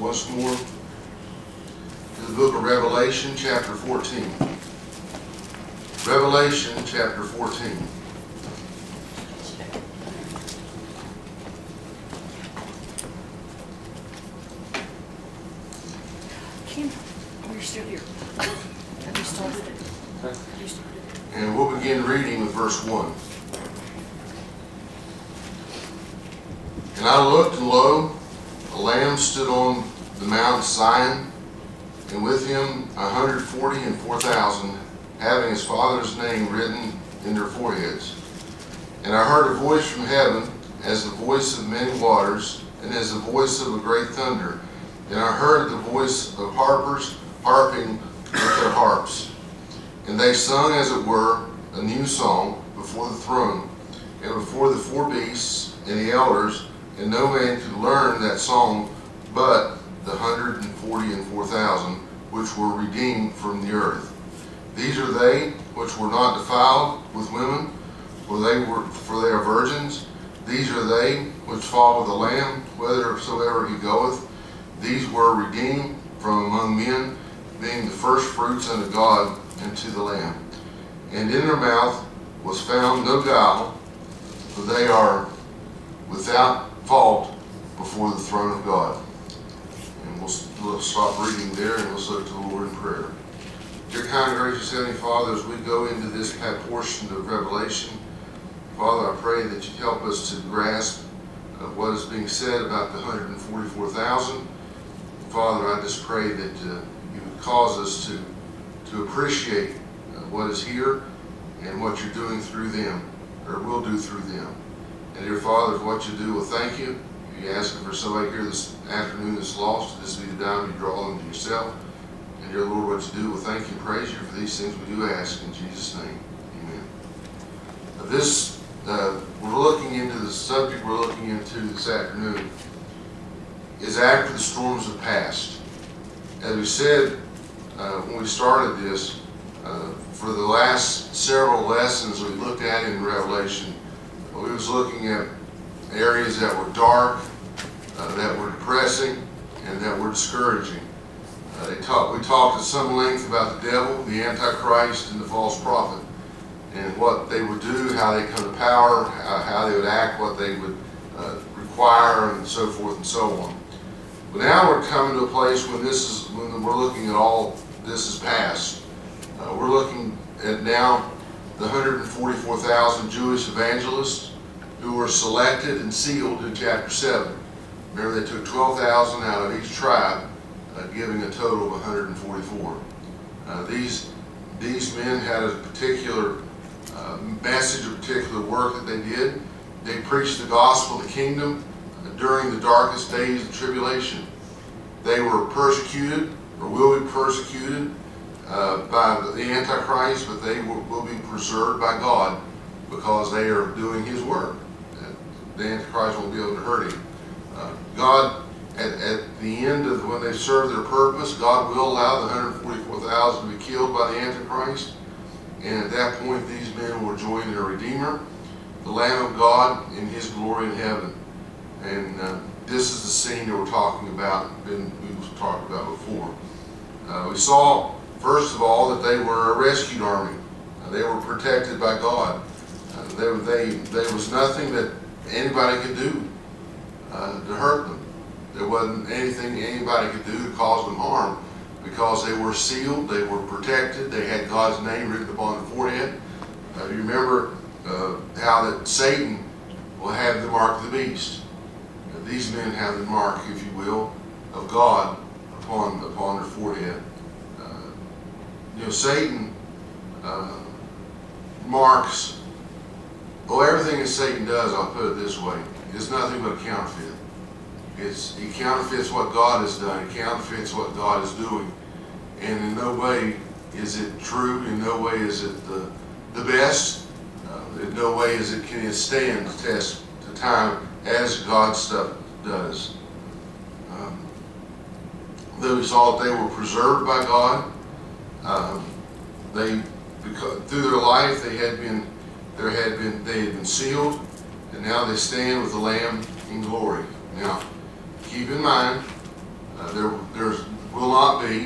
once more to the book of Revelation, chapter 14. Revelation, chapter 14. Kim, you're still here. Have you started it? Have you started it? And we'll begin reading with verse 1. And I looked, and lo, a Lamb stood on the Mount Zion, and with him 144,000, having his Father's name written in their foreheads. And I heard a voice from heaven, as the voice of many waters, and as the voice of a great thunder. And I heard the voice of harpers harping with their harps. And they sung, as it were, a new song before the throne, and before the four beasts and the elders, and no man could learn that song but the 144,000 which were redeemed from the earth. These are they which were not defiled with women, for they are virgins. These are they which follow the Lamb, whithersoever he goeth. These were redeemed from among men, being the first fruits unto God and to the Lamb. And in their mouth was found no guile, for they are without fault before the throne of God. And we'll stop reading there, and we'll look to the Lord in prayer. Dear kind and gracious Heavenly Father, as we go into this portion of Revelation, Father, I pray that you help us to grasp what is being said about the 144,000. Father, I just pray that you would cause us to appreciate what is here and what you're doing through them, or will do through them. And dear Father, for what you do, we'll thank you. You ask for somebody here this afternoon that's lost, this be the time you draw them to yourself. And dear Lord, what you do, we'll thank you and praise you for these things we do ask in Jesus' name. Amen. We're looking into the subject we're looking into this afternoon is after the storms have passed. As we said when we started this, for the last several lessons we looked at in Revelation, we was looking at areas that were dark, that were depressing, and that were discouraging. We talked at some length about the devil, the Antichrist, and the false prophet, and what they would do, how they come to power, how they would act, what they would require, and so forth and so on. But now we're coming to a place when we're looking at all this is past. We're looking at now the 144,000 Jewish evangelists who were selected and sealed in chapter 7. Remember, they took 12,000 out of each tribe, giving a total of 144. These men had a particular message, a particular work that they did. They preached the gospel of the kingdom during the darkest days of tribulation. They were persecuted, or will be persecuted, by the Antichrist, but they will be preserved by God because they are doing his work. The Antichrist won't be able to hurt him. God, at the end of when they serve their purpose, God will allow the 144,000 to be killed by the Antichrist. And at that point, these men will join their Redeemer, the Lamb of God, in his glory in heaven. And this is the scene that we're talking about, we've talked about before. We saw, first of all, that they were a rescued army. They were protected by God. There was nothing that anybody could do to hurt them. There wasn't anything anybody could do to cause them harm because they were sealed, they were protected, they had God's name written upon their forehead. You remember how that Satan will have the mark of the beast. These men have the mark, if you will, of God upon their forehead. Satan marks, everything that Satan does, I'll put it this way, is nothing but a counterfeit. He counterfeits what God has done. He counterfeits what God is doing. And in no way is it true. In no way is it the best. In no way can it stand the test of time as God's stuff does. Though we saw that they were preserved by God, through their life they had been sealed, and now they stand with the Lamb in glory. Now, keep in mind, there will not be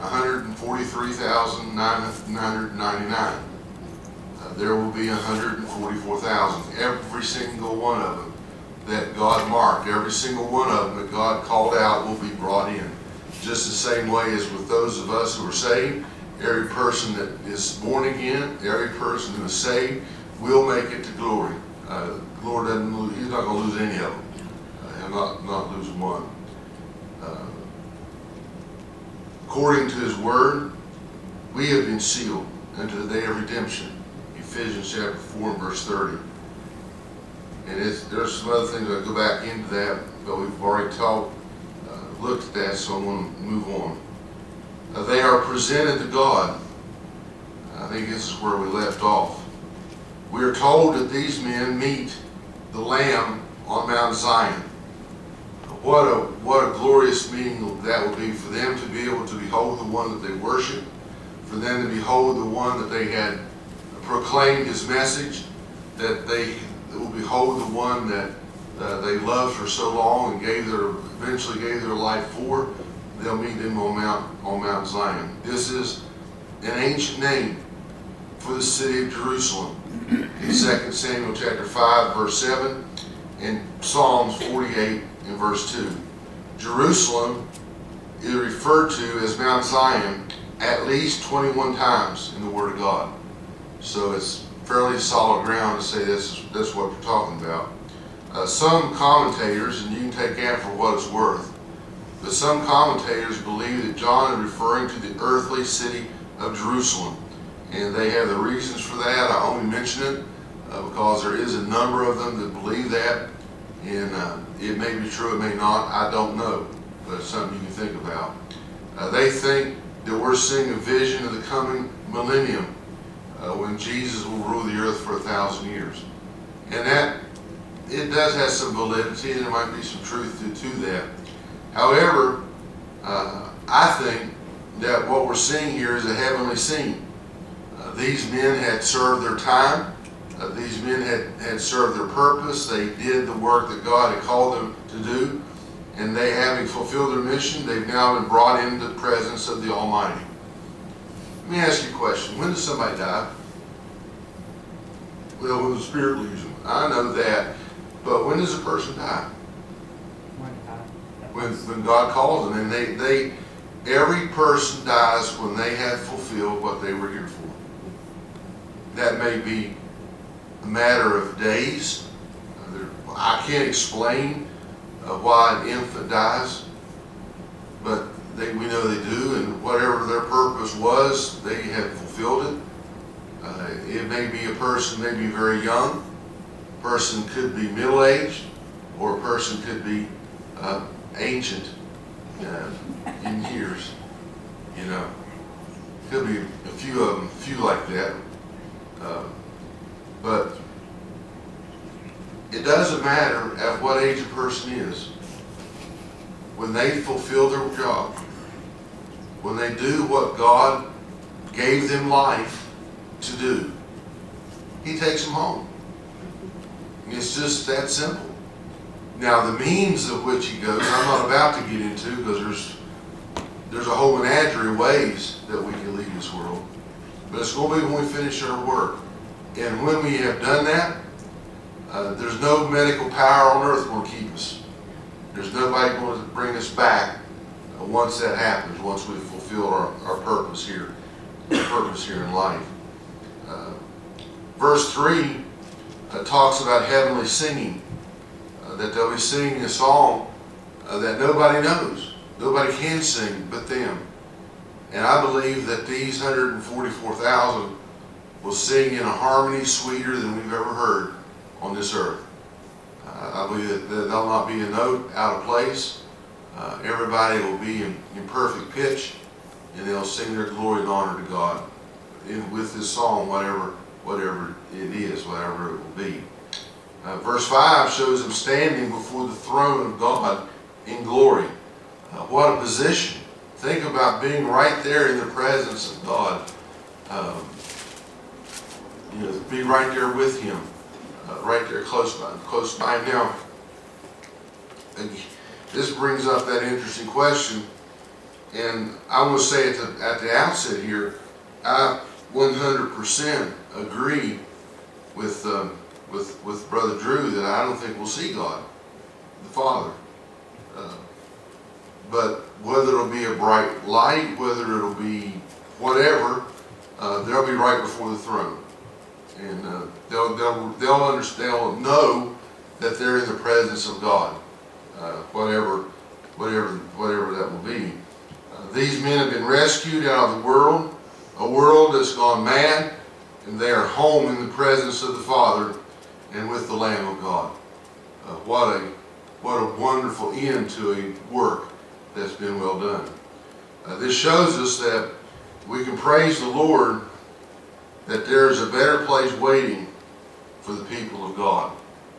143,999. There will be 144,000. Every single one of them that God marked, every single one of them that God called out will be brought in. Just the same way as with those of us who are saved, every person that is born again, every person who is saved will make it to glory. The Lord doesn't lose, He's not going to lose any of them. He'll not lose one. According to His word, we have been sealed unto the day of redemption. Ephesians chapter 4 and verse 30. And there's some other things that go back into that, but we've already looked at that, so I'm going to move on. They are presented to God. I think this is where we left off. We are told that these men meet the Lamb on Mount Zion. What a glorious meeting that will be for them to be able to behold the one that they worship, for them to behold the one that they had proclaimed His message, that they will behold the one that they loved for so long and eventually gave their life for. They'll meet Him on Mount Zion. This is an ancient name for the city of Jerusalem. In 2 Samuel chapter 5 verse 7 and Psalms 48 and verse 2. Jerusalem is referred to as Mount Zion at least 21 times in the Word of God. So it's fairly solid ground to say that's what we're talking about. Some commentators, and you can take that for what it's worth, but some commentators believe that John is referring to the earthly city of Jerusalem. And they have the reasons for that. I only mention it because there is a number of them that believe that. And it may be true, it may not, I don't know. But it's something you can think about. They think that we're seeing a vision of the coming millennium when Jesus will rule the earth for 1,000 years. And that, it does have some validity, and there might be some truth to that. However, I think that what we're seeing here is a heavenly scene. These men had served their time. These men had served their purpose. They did the work that God had called them to do. And they, having fulfilled their mission, they've now been brought into the presence of the Almighty. Let me ask you a question. When does somebody die? Well, when the Spirit leaves them. I know that. But when does a person die? When God calls them. And every person dies when they have fulfilled what they were here for. That may be a matter of days. I can't explain why an infant dies, but we know they do, and whatever their purpose was, they have fulfilled it. It may be a person may be very young, a person could be middle-aged, or a person could be ancient in years. You know, could be a few of them, a few like that. But it doesn't matter at what age a person is. When they fulfill their job, when they do what God gave them life to do, He takes them home. And it's just that simple. Now, the means of which He goes, I'm not about to get into, because there's a whole menagerie of ways that we can leave this world. But it's going to be when we finish our work. And when we have done that, there's no medical power on earth going to keep us. There's nobody going to bring us back once that happens, once we've fulfilled our purpose here in life. Verse 3 talks about heavenly singing, that they'll be singing a song that nobody knows. Nobody can sing but them. And I believe that these 144,000 will sing in a harmony sweeter than we've ever heard on this earth. I believe that there'll not be a note out of place. Everybody will be in perfect pitch, and they'll sing their glory and honor to God with this song, whatever it is, whatever it will be. Verse 5 shows them standing before the throne of God in glory. What a position. Think about being right there in the presence of God. Be right there with Him, right there close by Him. Now, this brings up that interesting question, and I want to say at the outset here, I 100% agree with Brother Drew that I don't think we'll see God, the Father. But whether it'll be a bright light, whether it'll be whatever, they'll be right before the throne, and they'll understand, they'll know that they're in the presence of God, whatever that will be. These men have been rescued out of the world, a world that's gone mad, and they are home in the presence of the Father and with the Lamb of God. What a wonderful end to a work that's been well done. This shows us that we can praise the Lord that there is a better place waiting for the people of God.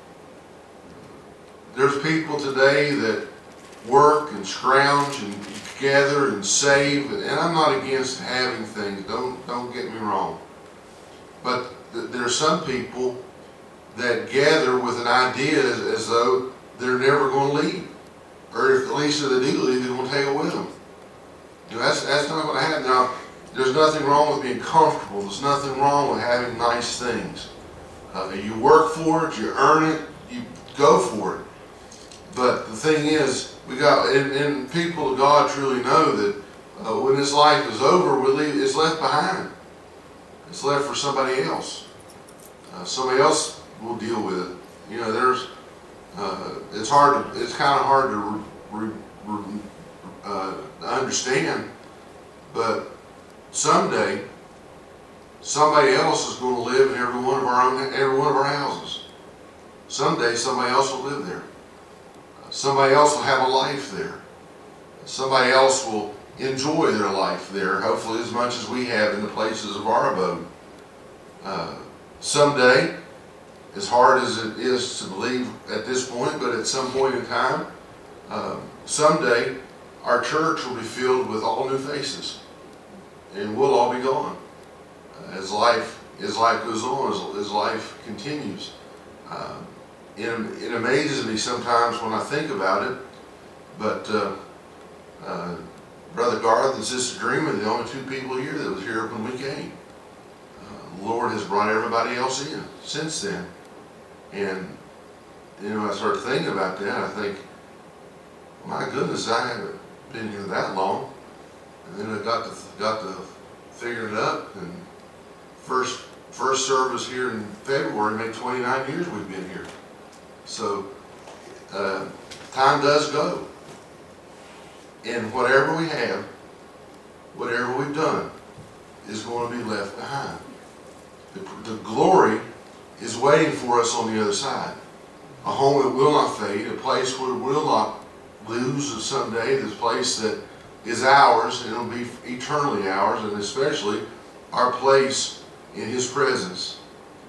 There's people today that work and scrounge and gather and save, and I'm not against having things, don't get me wrong. But there are some people that gather with an idea as though they're never going to leave. Or if at least if they do leave, they're going to take it with them. That's not going to happen. Now, there's nothing wrong with being comfortable. There's nothing wrong with having nice things. You work for it, you earn it, you go for it. But the thing is, and people of God truly know that when this life is over, it's left behind. It's left for somebody else. Somebody else will deal with it. You know, it's kind of hard to understand, but someday somebody else is going to live in every one of our houses. Someday somebody else will live there. Somebody else will have a life there. Somebody else will enjoy their life there, hopefully as much as we have in the places of our abode. Someday, as hard as it is to believe at this point, but at some point in time, someday our church will be filled with all new faces, and we'll all be gone as life goes on, as life continues. It amazes me sometimes when I think about it, but Brother Garth and Sister Dream are the only two people here that was here when we came. The Lord has brought everybody else in since then. And, you know, I started thinking about that. I think, my goodness, I haven't been here that long. And then I got to figure it up. And first service here in February made 29 years we've been here. So, time does go. And whatever we have, whatever we've done, is going to be left behind. The glory is waiting for us on the other side. A home that will not fade, a place where we will not lose someday, this place that is ours, and it'll be eternally ours, and especially our place in His presence.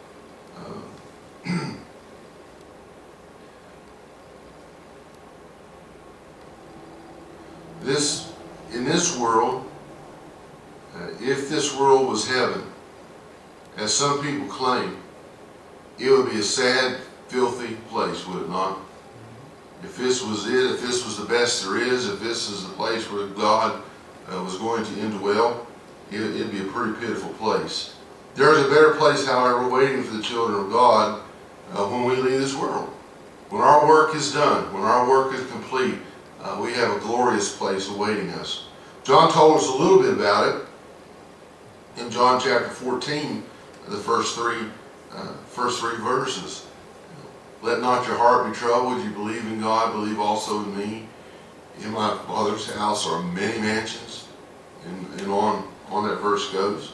In this world, if this world was heaven, as some people claim, it would be a sad, filthy place, would it not? If this was it, if this was the best there is, if this is the place where God was going to indwell, it'd be a pretty pitiful place. There is a better place, however, waiting for the children of God when we leave this world. When our work is done, when our work is complete, we have a glorious place awaiting us. John told us a little bit about it in John chapter 14, the first three verses. Let not your heart be troubled. You believe in God, believe also in me. In my Father's house are many mansions. And on that verse goes.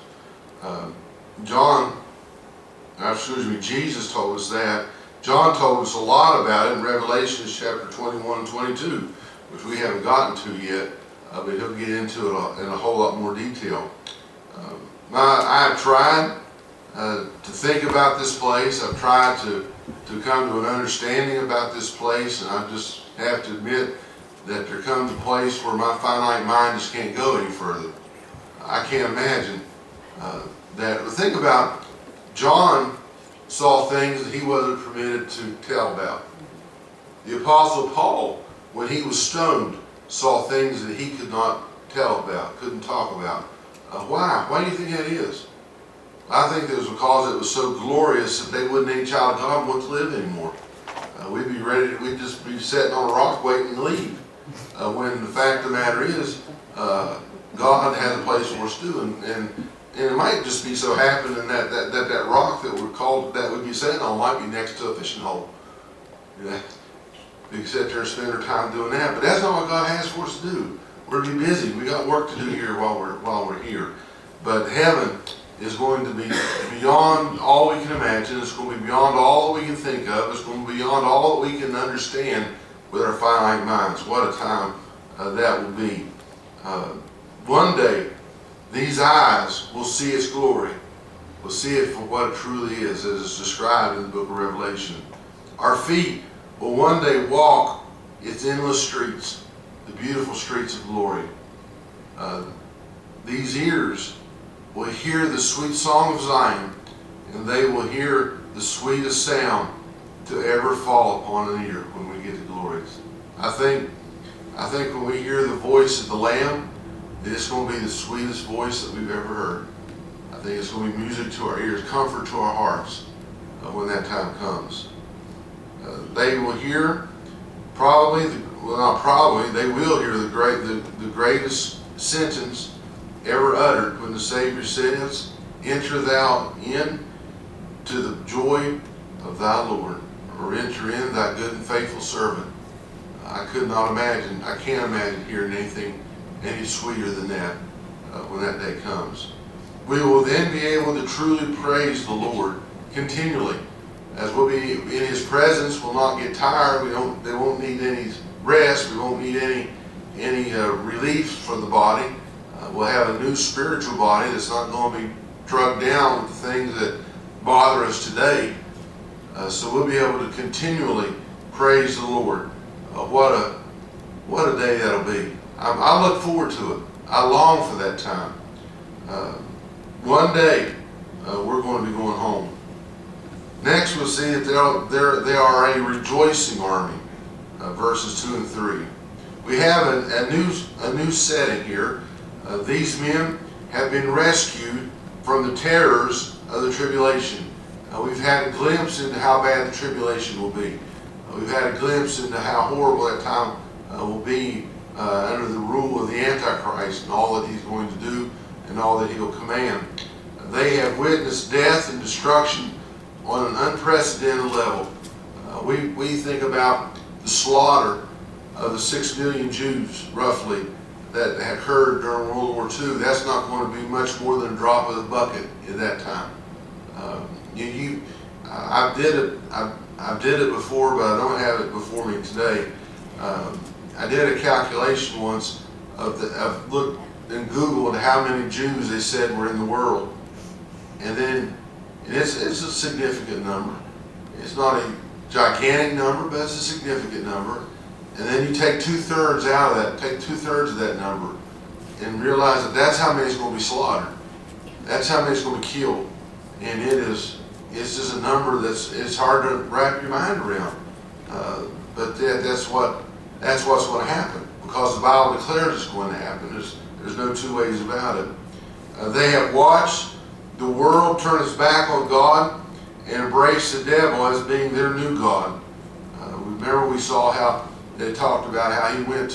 Jesus told us that. John told us a lot about it in Revelation chapter 21 and 22, which we haven't gotten to yet, but he'll get into it in a whole lot more detail. I have tried to think about this place. I've tried to come to an understanding about this place, and I just have to admit that there comes a place where my finite mind just can't go any further. I can't imagine that. But think about, John saw things that he wasn't permitted to tell about. The Apostle Paul when he was stoned, saw things that he could not tell about, couldn't talk about. Why? Why do you think that is? I think it was because it was so glorious that they wouldn't, any child of God, want to live anymore. We'd be ready, we'd just be sitting on a rock waiting to leave. When the fact of the matter is, God has a place for us too, and it might just be so happening that rock that we'd be sitting on might be next to a fishing hole. You know, we can sit there and spend our time doing that, but that's not what God has for us to do. We're to be busy. We got work to do here while we're here. But heaven is going to be beyond all we can imagine. It's going to be beyond all that we can think of. It's going to be beyond all that we can understand with our finite minds. What a time that will be. One day, these eyes will see its glory. We'll see it for what it truly is, as it's described in the book of Revelation. Our feet will one day walk its endless streets, the beautiful streets of glory. These ears will hear the sweet song of Zion, and they will hear the sweetest sound to ever fall upon an ear when we get to glory. I think when we hear the voice of the Lamb, it's going to be the sweetest voice that we've ever heard. I think it's going to be music to our ears, comfort to our hearts when that time comes. They will hear they will hear the greatest sentence ever uttered when the Savior says, "Enter thou in to the joy of thy Lord," or "Enter in, thy good and faithful servant." I can't imagine hearing anything any sweeter than that when that day comes. We will then be able to truly praise the Lord continually, as we'll be in His presence. We'll not get tired. They won't need any rest. We won't need any relief from the body. We'll have a new spiritual body that's not going to be drugged down with the things that bother us today. So we'll be able to continually praise the Lord. What a day that'll be. I look forward to it. I long for that time. One day we're going to be going home. Next, we'll see that they are a rejoicing army, verses 2 and 3. We have a new setting here. These men have been rescued from the terrors of the tribulation. We've had a glimpse into how bad the tribulation will be. We've had a glimpse into how horrible that time will be under the rule of the Antichrist and all that he's going to do and all that he'll command. They have witnessed death and destruction on an unprecedented level. We think about the slaughter of the 6 million Jews, roughly, that had occurred during World War II. That's not going to be much more than a drop of the bucket at that time. I did it before, but I don't have it before me today. I did a calculation once of looked in Google at how many Jews they said were in the world, and then it's a significant number. It's not a gigantic number, but it's a significant number. And then you take 2/3 out of that, take 2/3 of that number, and realize that that's how many is going to be slaughtered. That's how many is going to be killed, and it's just a number it's hard to wrap your mind around. But that's what's going to happen, because the Bible declares it's going to happen. There's no two ways about it. They have watched the world turn its back on God and embrace the devil as being their new God. Remember, we saw how they talked about how he went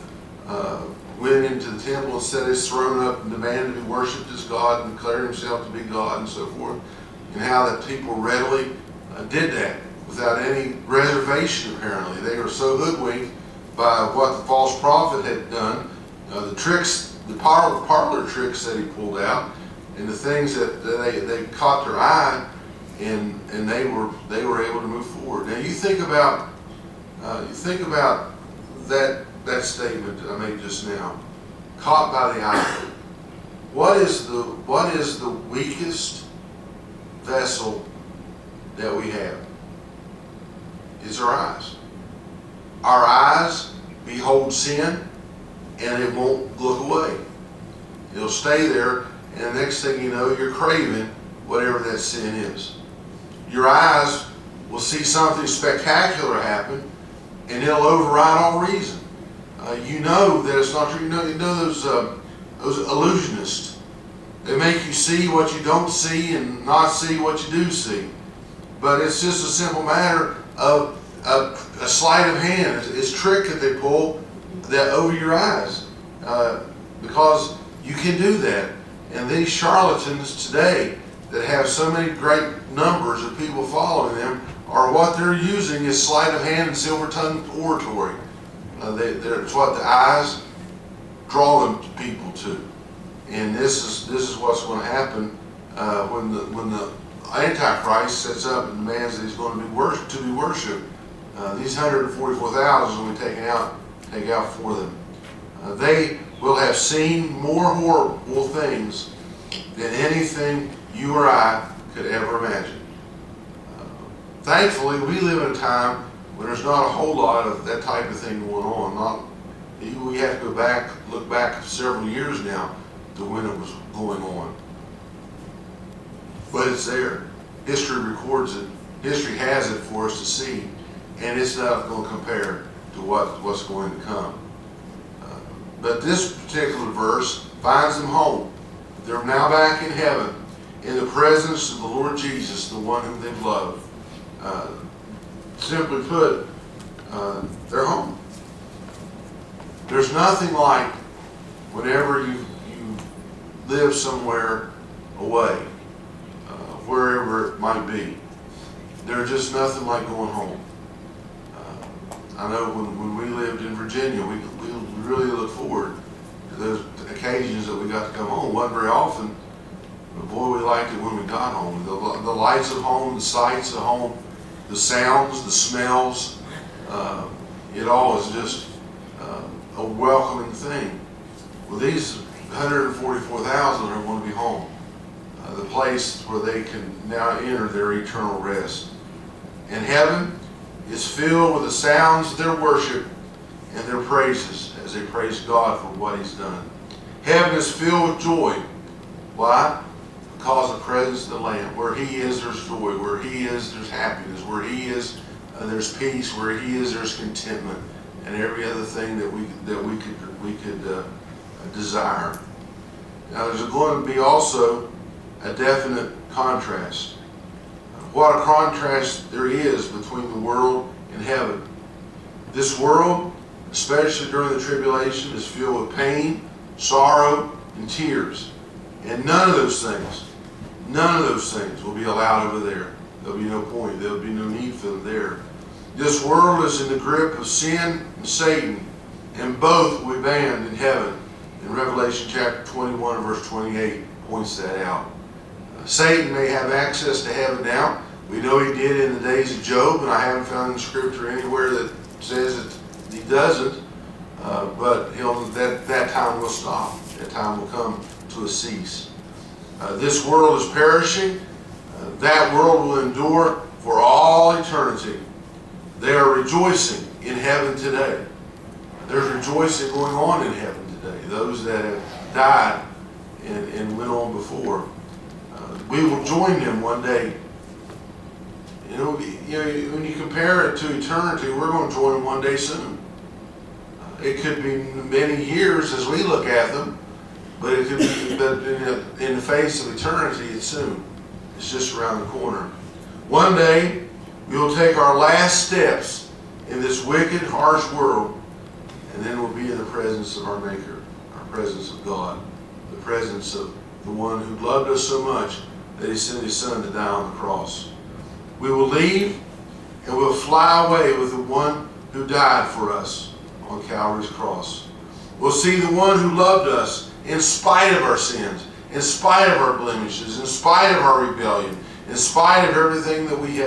into the temple and set his throne up and demanded to be worshipped as God and declared himself to be God and so forth, and how that people readily did that without any reservation. Apparently, they were so hoodwinked by what the false prophet had done, the tricks, the parlor tricks that he pulled out, and the things that they caught their eye, and they were able to move forward. Now you think about that statement that I made just now, caught by the eye. What is the weakest vessel that we have? It's our eyes. Our eyes behold sin, and it won't look away. It'll stay there, and the next thing you know, you're craving whatever that sin is. Your eyes will see something spectacular happen, and it'll override all reason. You know that it's not true. You know those illusionists. They make you see what you don't see and not see what you do see. But it's just a simple matter of a sleight of hand. It's a trick that they pull that over your eyes, because you can do that. And these charlatans today that have so many great numbers of people following them are what they're using is sleight of hand and silver-tongued oratory. It's what the eyes draw them to people to. And this is what's going to happen when the Antichrist sets up and demands that he's going to be worshipped. These 144,000 will be taken out for them. They will have seen more horrible things than anything you or I could ever imagine. Thankfully, we live in a time when there's not a whole lot of that type of thing going on. We have to look back several years now to when it was going on. But it's there. History records it. History has it for us to see, and it's not going to compare to what's going to come. But this particular verse finds them home. They're now back in heaven, in the presence of the Lord Jesus, the one whom they've loved. Simply put, they're home. There's nothing like whenever you live somewhere away, wherever it might be. There's just nothing like going home. I know when we lived in Virginia, we really look forward to those occasions that we got to come home. Wasn't very often, but boy, we liked it when we got home. The lights of home, the sights of home, the sounds, the smells, it all is just a welcoming thing. Well, these 144,000 are going to be home, the place where they can now enter their eternal rest. And heaven is filled with the sounds of their worship and their praises as they praise God for what He's done. Heaven is filled with joy. Why? Because of the presence of the Lamb. Where He is, there's joy. Where He is, there's happiness. Where He is, there's peace. Where He is, there's contentment, and every other thing that we could desire. Now, there's going to be also a definite contrast. What a contrast there is between the world and heaven. This world, especially during the tribulation, is filled with pain, sorrow, and tears. And none of those things will be allowed over there. There'll be no point. There'll be no need for them there. This world is in the grip of sin and Satan, and both will be banned in heaven. In Revelation chapter 21 verse 28 points that out. Satan may have access to heaven now. We know he did in the days of Job, and I haven't found in Scripture anywhere that says that he doesn't. But that time will stop. That time will come to a cease. This world is perishing. That world will endure for all eternity. They are rejoicing in heaven today. There's rejoicing going on in heaven today. Those that have died and went on before. We will join them one day. You know, when you compare it to eternity, we're going to join them one day soon. It could be many years as we look at them, but it could be in the face of eternity, it's soon. It's just around the corner. One day, we will take our last steps in this wicked, harsh world, and then we'll be in the presence of our Maker, our presence of God, the presence of the one who loved us so much that He sent His Son to die on the cross. We will leave and we'll fly away with the one who died for us on Calvary's cross. We'll see the one who loved us in spite of our sins, in spite of our blemishes, in spite of our rebellion, in spite of everything that we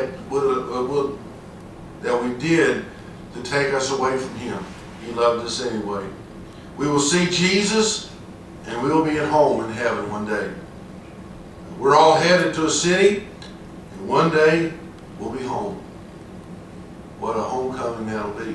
did to take us away from Him. He loved us anyway. We will see Jesus, and we will be at home in heaven one day. We're all headed to a city, and one day we'll be home. What a homecoming that'll be.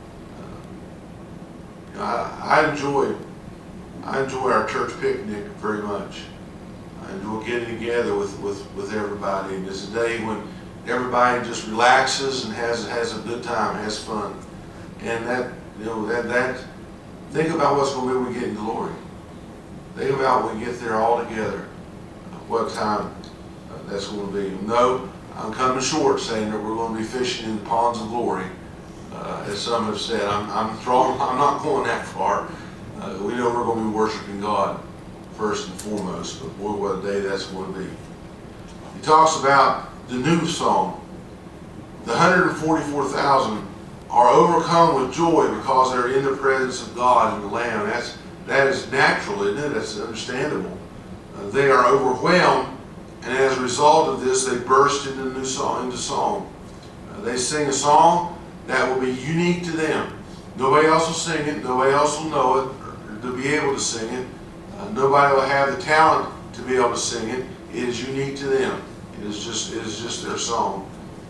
I enjoy our church picnic very much. I enjoy getting together with everybody, and it's a day when everybody just relaxes and has a good time, has fun. And that, think about what's going to be when we get in glory. Think about when we get there all together, what time that's going to be. No, I'm coming short saying that we're going to be fishing in the ponds of glory, as some have said. I'm not going that far. We know we're going to be worshiping God first and foremost, but boy, what a day that's going to be. He talks about the new song. The 144,000 are overcome with joy because they're in the presence of God and the Lamb. That is natural, isn't it? That's understandable. They are overwhelmed, and as a result of this, they burst into song. They sing a song that will be unique to them. Nobody else will sing it. Nobody else will know it, or to be able to sing it. Nobody will have the talent to be able to sing it. It is unique to them. It is just their song.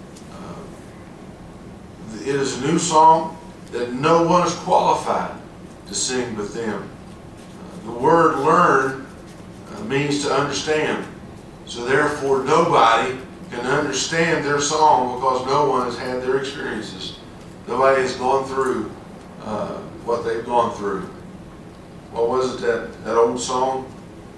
It is a new song that no one is qualified to sing but them. The word learn means to understand. So therefore nobody can understand their song because no one has had their experiences. Nobody has gone through what they've gone through. What was it, that old song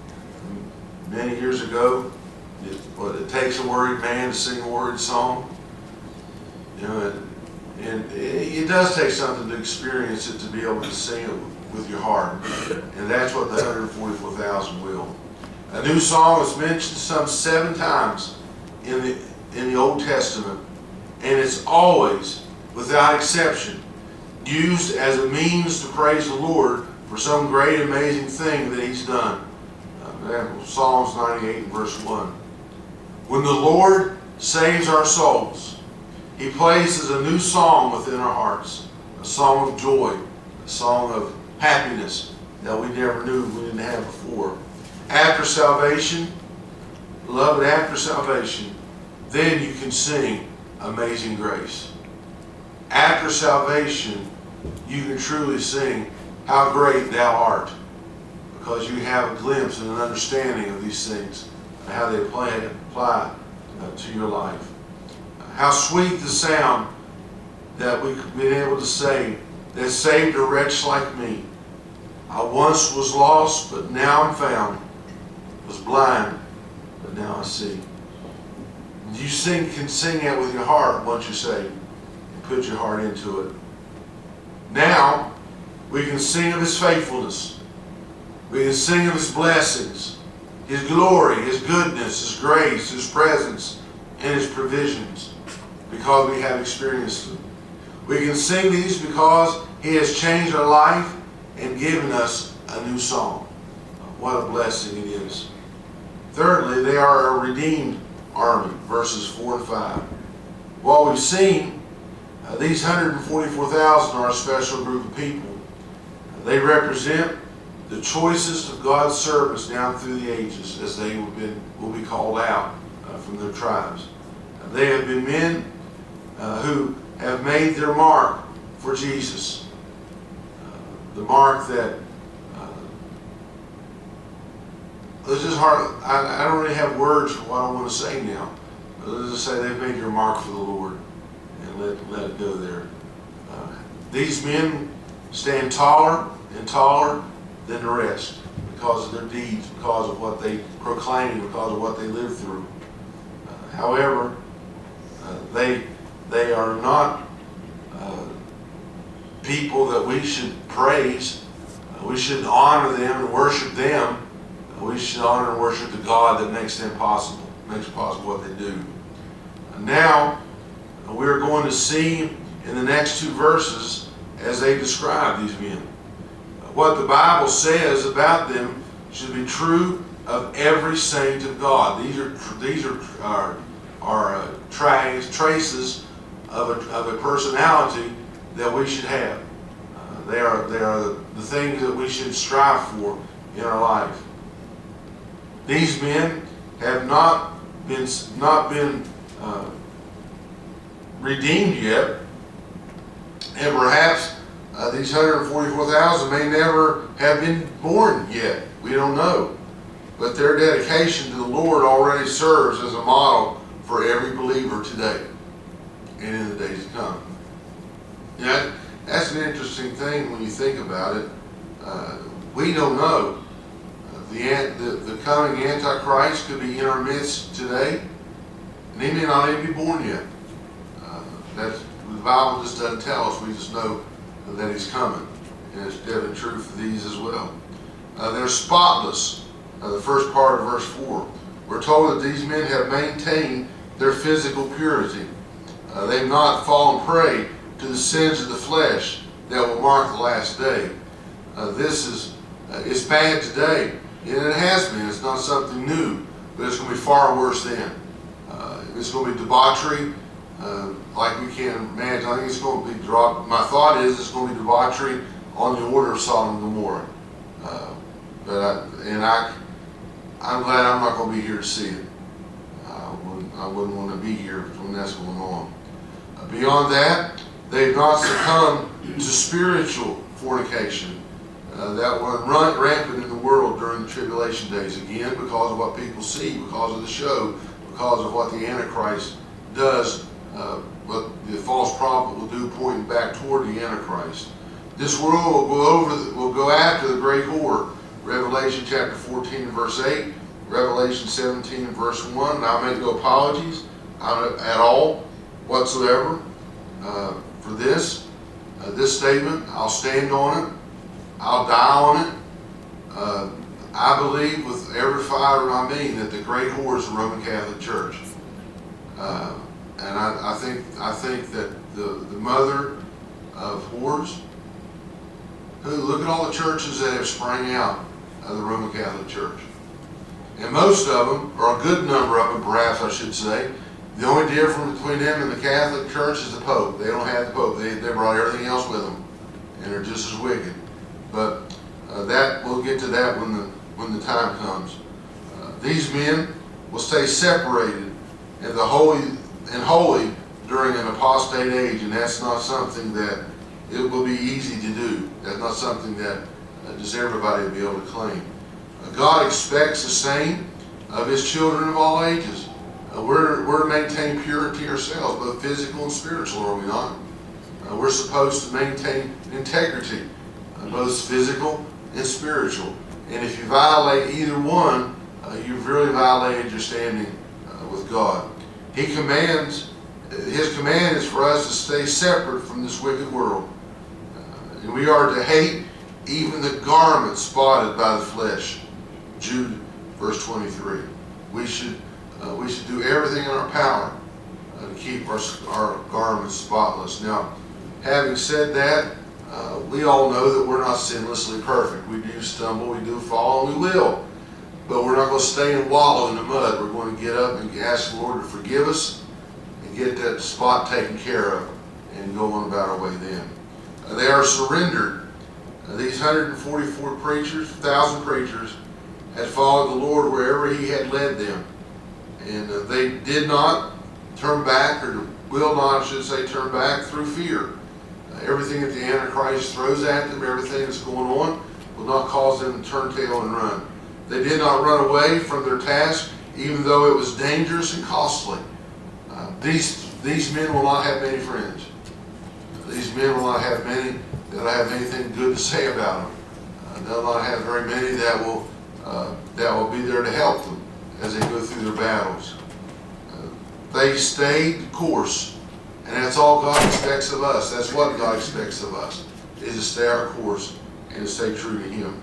many years ago? It takes a worried man to sing a worried song. You know, and it does take something to experience it to be able to sing it with your heart. And that's what the 144,000 will. A new song is mentioned some 7 times in the Old Testament, and it's always, without exception, used as a means to praise the Lord for some great amazing thing that He's done. Psalms 98 verse 1. When the Lord saves our souls, He places a new song within our hearts, a song of joy, a song of happiness that we never knew we didn't have before. After salvation, beloved, after salvation, then you can sing Amazing Grace. After salvation, you can truly sing How Great Thou Art, because you have a glimpse and an understanding of these things and how they apply to your life. How sweet the sound that we've been able to say that saved a wretch like me. I once was lost, but now I'm found. Was blind, but now I see. You can sing that with your heart once you say and put your heart into it. Now we can sing of His faithfulness. We can sing of His blessings, His glory, His goodness, His grace, His presence, and His provisions, because we have experienced them. We can sing these because He has changed our life and given us a new song. What a blessing it is. Thirdly, they are a redeemed army, verses 4 and 5. While we've seen these 144,000 are a special group of people. They represent the choicest of God's servants down through the ages, as they will be called out from their tribes. They have been men who have made their mark for Jesus. The mark that it's just hard. I don't really have words for what I want to say now. But let's just say they've made their mark for the Lord, and let it go there. These men stand taller and taller than the rest because of their deeds, because of what they proclaim, because of what they live through. However, they are not people that we should praise. We should honor them and worship them. We should honor and worship the God that makes them possible, makes possible what they do. And now, we're going to see in the next 2 verses as they describe these men. What the Bible says about them should be true of every saint of God. These are traces of a personality that we should have. They are the things that we should strive for in our life. These men have not been redeemed yet, and perhaps these 144,000 may never have been born yet. We don't know. But their dedication to the Lord already serves as a model for every believer today and in the days to come. Now, That's an interesting thing when you think about it. We don't know. The coming Antichrist could be in our midst today, and he may not even be born yet. The Bible just doesn't tell us. We just know that he's coming, and it's definitely true for these as well. They're spotless. The first part of verse 4. We're told that these men have maintained their physical purity. They've not fallen prey to the sins of the flesh that will mark the last day. This is it's bad today, and it has been. It's not something new, but it's going to be far worse then. It's going to be debauchery like we can't imagine. I think it's going to be my thought is it's going to be debauchery on the order of Sodom and Gomorrah. I'm glad I'm not going to be here to see it. I wouldn't want to be here when that's going on. Beyond that, they've not succumbed to spiritual fornication that were rampant in the world during the tribulation days. Again, because of what people see, because of the show, because of what the Antichrist does, what the false prophet will do, pointing back toward the Antichrist. This world will go after the great whore. Revelation chapter 14 verse 8, Revelation 17 verse 1. And I'll make no apologies at all whatsoever for this statement. I'll stand on it. I'll die on it. I believe with every fiber in my being that the great whore is the Roman Catholic Church. And I think that the mother of whores, look at all the churches that have sprang out of the Roman Catholic Church. And most of them, or a good number of them perhaps I should say, the only difference between them and the Catholic Church is the Pope. They don't have the Pope. They brought everything else with them, and they're just as wicked. But that we'll get to that when the time comes. These men will stay separated and holy during an apostate age, and that's not something that it will be easy to do. That's not something that just everybody will be able to claim. God expects the same of His children of all ages. We're to maintain purity ourselves, both physical and spiritual, are we not? We're supposed to maintain integrity, both physical and spiritual. And if you violate either one, you've really violated your standing with God. His command is for us to stay separate from this wicked world. And we are to hate even the garment spotted by the flesh. Jude, verse 23. We should do everything in our power to keep our garments spotless. Now, having said that, we all know that we're not sinlessly perfect. We do stumble, we do fall, and we will. But we're not going to stay and wallow in the mud. We're going to get up and ask the Lord to forgive us and get that spot taken care of and go on about our way then. They are surrendered. These 144 preachers, 1,000 preachers, had followed the Lord wherever He had led them. And they did not turn back, or will not, I should say, turn back through fear. Everything that the Antichrist throws at them, everything that's going on, will not cause them to turn tail and run. They did not run away from their task, even though it was dangerous and costly. These men will not have many friends. These men will not have many that have anything good to say about them. They'll not have very many that will be there to help them as they go through their battles. They stayed the course, and that's all God expects of us. That's what God expects of us, is to stay our course and to stay true to Him.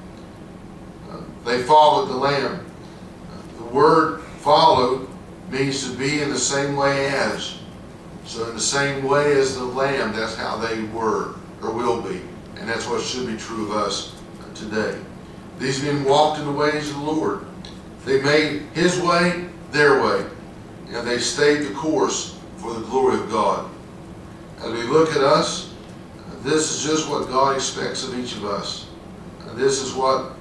They followed the Lamb. The word "followed" means to be in the same way as. So in the same way as the Lamb, that's how they were or will be. And that's what should be true of us today. These men walked in the ways of the Lord. They made His way their way, and they stayed the course for the glory of God. As we look at us, this is just what God expects of each of us. This is what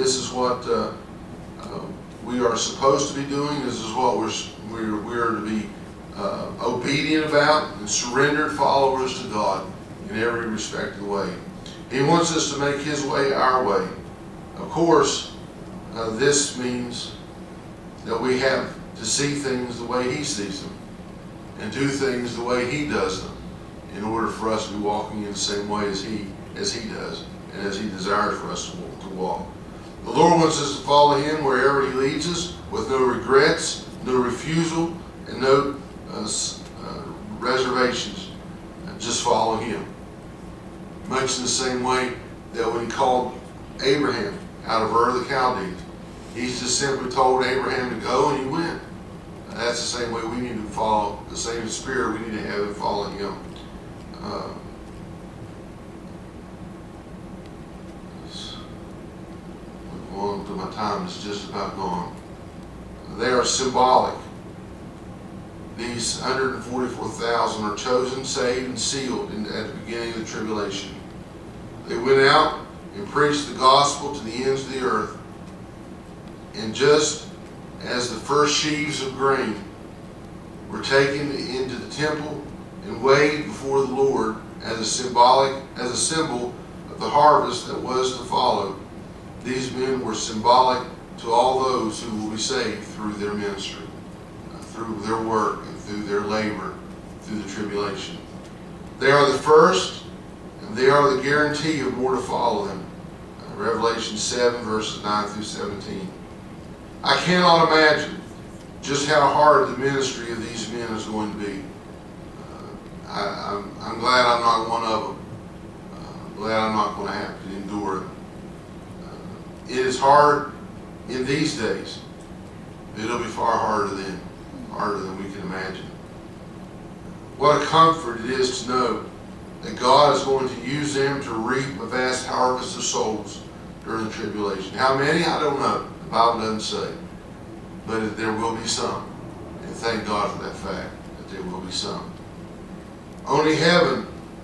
we are supposed to be doing. This is what we're to be obedient about and surrendered followers to God in every respect of the way. He wants us to make His way our way. Of course, this means that we have to see things the way He sees them and do things the way He does them. in order for us to be walking in the same way as He does, and as He desires for us to walk. The Lord wants us to follow Him wherever He leads us, with no regrets, no refusal, and no reservations. Just follow Him. Much in the same way that when He called Abraham out of Ur of the Chaldees, He just simply told Abraham to go, and he went. That's the same way we need to follow, the same spirit we need to have in following Him. Going to my time is just about gone. They are symbolic. These 144,000 are chosen, saved, and sealed at the beginning of the tribulation. They went out and preached the gospel to the ends of the earth. And just as the first sheaves of grain were taken into the temple and weighed before the Lord as a symbol of the harvest that was to follow, these men were symbolic to all those who will be saved through their ministry, through their work, and through their labor, through the tribulation. They are the first, and they are the guarantee of more to follow them. Revelation 7, verses 9 through 17. I cannot imagine just how hard the ministry of these men is going to be. I'm glad I'm not one of them. I'm glad I'm not going to have to endure it. It is hard in these days. It'll be far harder than we can imagine. What a comfort it is to know that God is going to use them to reap a vast harvest of souls during the tribulation. How many? I don't know. The Bible doesn't say. But there will be some. And thank God for that fact, that there will be some. Only in heaven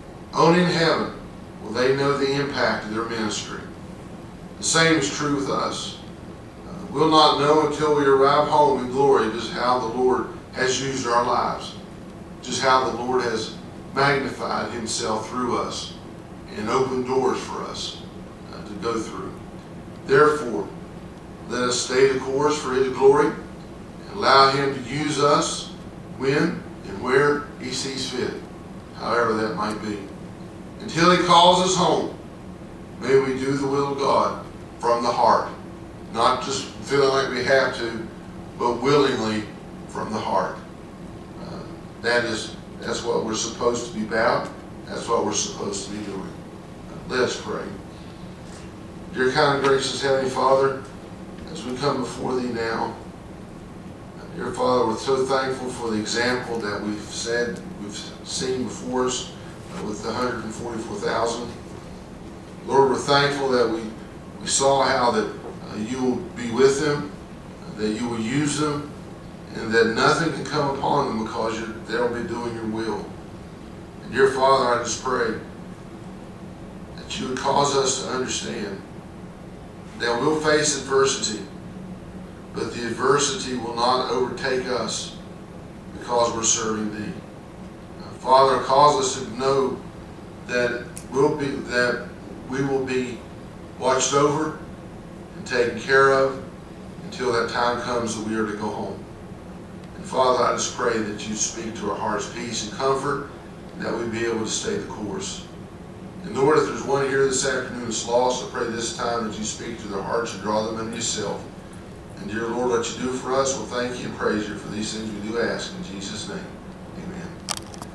will they know the impact of their ministry. The same is true with us. We'll not know until we arrive home in glory just how the Lord has used our lives, just how the Lord has magnified Himself through us and opened doors for us to go through. Therefore, let us stay the course for His glory and allow Him to use us when and where He sees fit, however that might be. Until He calls us home, may we do the will of God from the heart, not just feeling like we have to, but willingly from the heart. That's what we're supposed to be about. That's what we're supposed to be doing. Let us pray. Dear kind and gracious Heavenly Father, as we come before Thee now, dear Father, we're so thankful for the example that we've seen before us with the 144,000. Lord, we're thankful that we saw how that You will be with them, that You will use them, and that nothing can come upon them because they'll be doing Your will. And dear Father, I just pray that You would cause us to understand that we'll face adversity, but the adversity will not overtake us because we're serving Thee. Father, cause us to know that we will be watched over and taken care of until that time comes that we are to go home. And Father, I just pray that You speak to our hearts peace and comfort, and that we be able to stay the course. And Lord, if there's one here this afternoon that's lost, I pray this time that You speak to their hearts and draw them into Yourself. And dear Lord, what You do for us, we'll thank You and praise You for these things we do ask in Jesus' name.